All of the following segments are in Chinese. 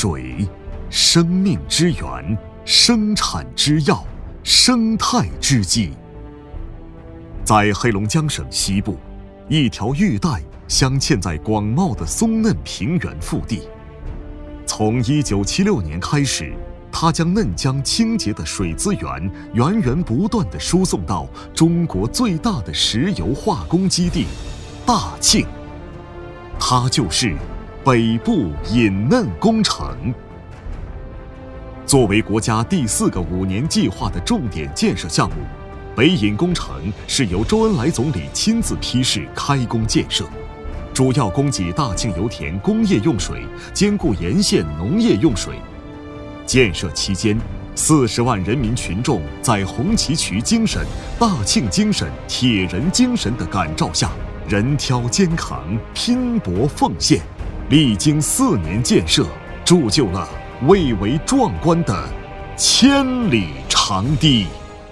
水，生命之源，生产之要，生态之基。在黑龙江省西部，一条玉带镶嵌在广袤的松嫩平原腹地。从1976年开始，它将嫩江清洁的水资源源源不断地输送到中国最大的石油化工基地大庆。它就是北部引嫩工程。作为国家第4个5年计划的重点建设项目，北引工程是由周恩来总理亲自批示开工建设，主要供给大庆油田工业用水，兼顾沿线农业用水。建设期间，40万人民群众在红旗渠精神、大庆精神、铁人精神的感召下，人挑肩扛，拼搏奉献，历经4年建设，铸就了蔚为壮观的千里长堤。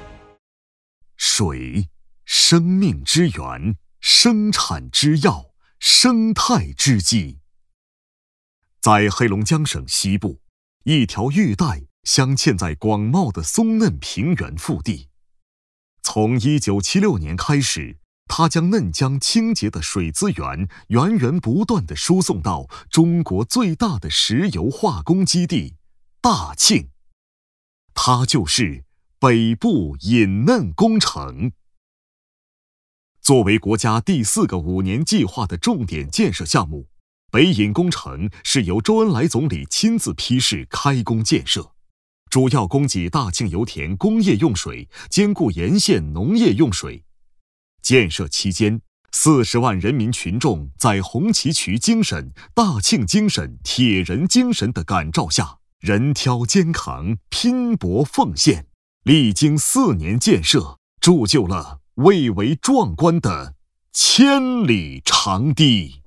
水，生命之源，生产之要，生态之基。在黑龙江省西部，一条玉带镶嵌在广袤的松嫩平原腹地。从1976年开始，它将嫩江清洁的水资源源源不断地输送到中国最大的石油化工基地大庆。它就是北部引嫩工程。作为国家第4个5年计划的重点建设项目，北引工程是由周恩来总理亲自批示开工建设，主要供给大庆油田工业用水，兼顾沿线农业用水。建设期间，40万人民群众在红旗渠精神、大庆精神、铁人精神的感召下，人挑肩扛，拼搏奉献，历经4年建设，铸就了蔚为壮观的千里长堤。